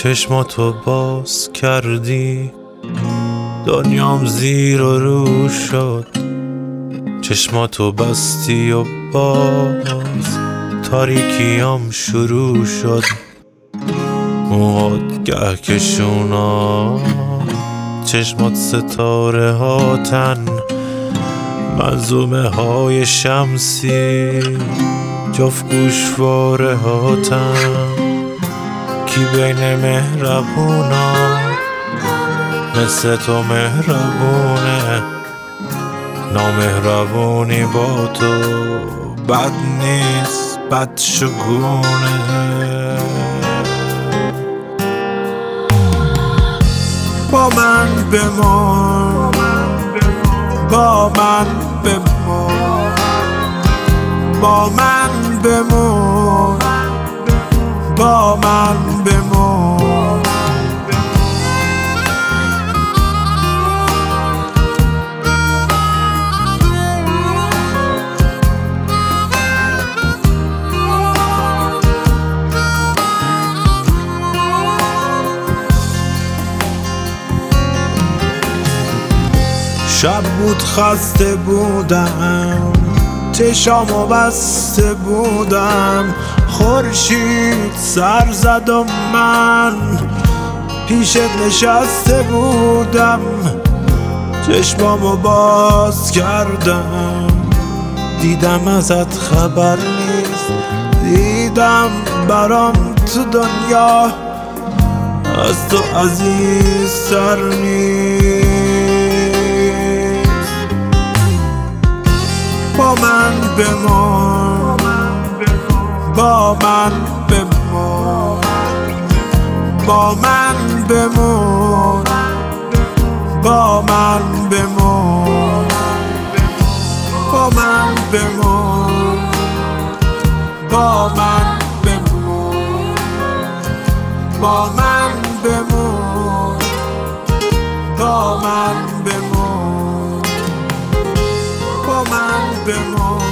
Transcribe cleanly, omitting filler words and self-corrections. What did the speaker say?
چشماتو باز کردی، دنیام زیر و رو شد. چشماتو بستی و باز تاریکیام شروع شد. موهات کهکشونا، چشمات ستاره هاتن، منظومه های شمسی جفت گوشواره هاتن. کی بین مهربونا مثل تو مهربونه؟ نامهربونی با تو بد نیست، بد شگونه. با من بمان، با من بمان، با من بمان، با من بمان. شب بود خسته بودم، چشامو بسته بودم، خورشید سر زد و من پیشت نشسته بودم. چشمامو باز کردم، دیدم ازت خبر نیست، دیدم برام تو دنیا از تو عزیزتر نیست. با من بمان، با من بمان، با من بمان، با من بمان، با من بمان، با من بمان، با من بمان، با من بمان، با من بمان.